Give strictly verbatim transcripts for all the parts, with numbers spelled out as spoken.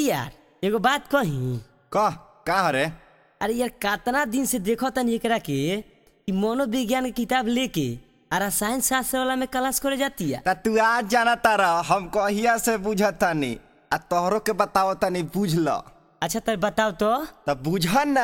यार एगो बात कही। कह का हरे? अरे यार कितना दिन से देखो तनी एकरा के कि मनोविज्ञान की किताब लेके आ रसायन शास्त्र वाला में क्लास करे जाती है। ता तू आज जाना तारा हम कहिया से बुझतानी आ तोहरो के बताओ तनी बुझ ल। अच्छा तर बताओ तो। तब बुझ ना।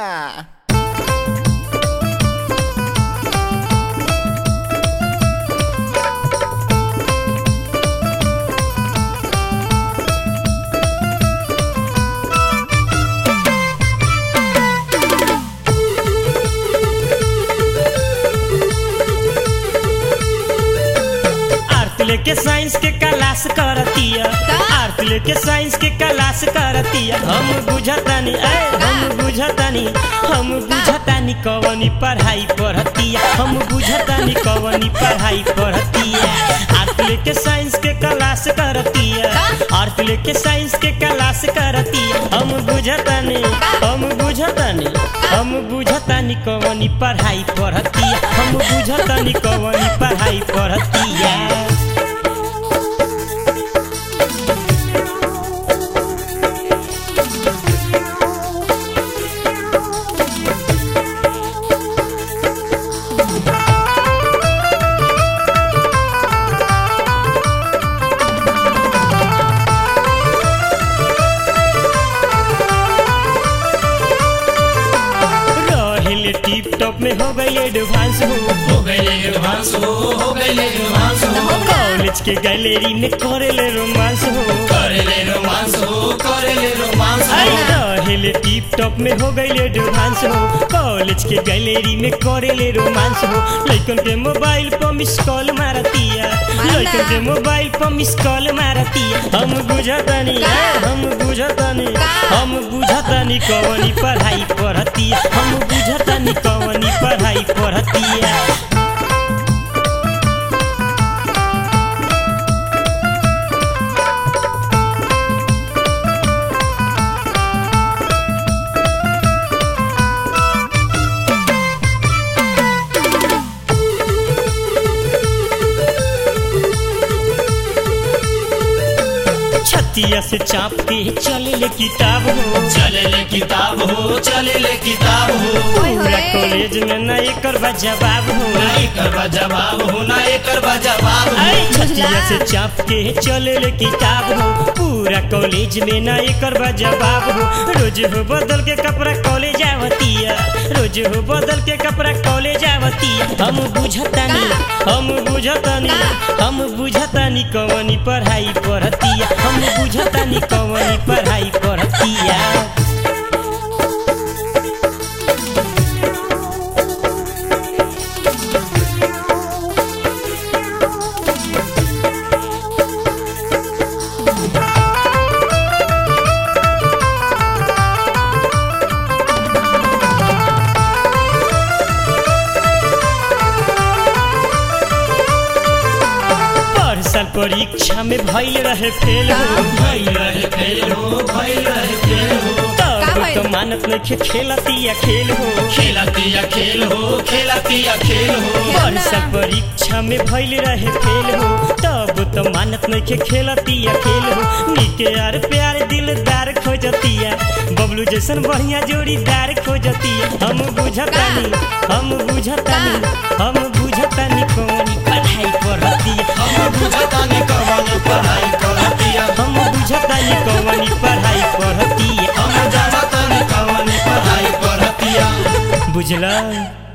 लेके साइंस के क्लास करतिया, आर्ट लेके साइंस के क्लास करतिया। हम बुझतानी ए हम बुझतानी हम बुझतानी कवनी पढ़ाई पढ़तिया। हम बुझतानी कवनी पढ़ाई पढ़तिया। आर्ट लेके साइंस के क्लास करतिया, आर्ट लेके साइंस के क्लास करतिया। हम बुझतानी हम बुझतानी हम बुझतानी कवनी पढ़ाई पढ़तिया। हम बुझतानी कवनी पढ़ाई पढ़तिया। टिप टॉप में हो गई एडवांस हो हो गई एडवांस हो हो गई एडवांस हो। कॉलेज के गैलरी में करेले रोमांस हो करेले रोमांस हो करेले रोमांस हो। रहेले टिप टॉप में हो गई एडवांस हो। कॉलेज के गैलरी में करेले रोमांस हो। लइकन के मोबाइल पर मिस कॉल मारतिया, लइकन के मोबाइल पर मिस कॉल मारतिया। हम बुझतानी हम बुझतानी हम बुझतानी कवनी पढ़ाई पढ़तिया। हम बुझतानी कवनी पढ़ाई पढ़तिया। छतिया से चाप के चले ले किताब हो चले ले किताब हो चले ले किताब हो। पूरा कॉलेज में ना एकर बा जवाब हो ना एकर बा जवाब हो ना एकर बा जवाब हो। छतिया से चाप के चले ले किताब हो। पूरा कॉलेज में ना एकर बा जवाब हो। रोज हो बदल के कपड़ा कॉलेज आवतिया, रोज हो बदल के कपड़ा कॉलेज आवतिया। हम बुझतानी हम बुझतानी हम बुझतानी कवनी पढ़ाई पढ़तिया। हम बुझतानी कवनी पढ़ाई पढ़तिया। परीक्षा में भइल रहे फेल हो भइल रहे फेल हो भइल रहे फेल हो। तब तो मानत नहीं खेलतिया खेल हो खेलतिया खेल हो खेलतिया खेल हो। वर्षा परीक्षा में भइल रहे फेल हो। तब तो मानत नहीं खेलतिया खेल हो। निके यार प्यार दिलदार खोजतिया, बबलू जैसन बढ़िया जोड़ीदार खोजतिया। हम बुझतानी हम बुझतानी हम बुझतानी कवनी पढ़ाई पढ़तिया। हम बुझतानी कवनी पढ़ाई पढ़तिया। हम बुझतानी कवनी पढ़ाई पढ़तिया। हम जानतानी कवनी पढ़ाई पढ़तिया। बुझला।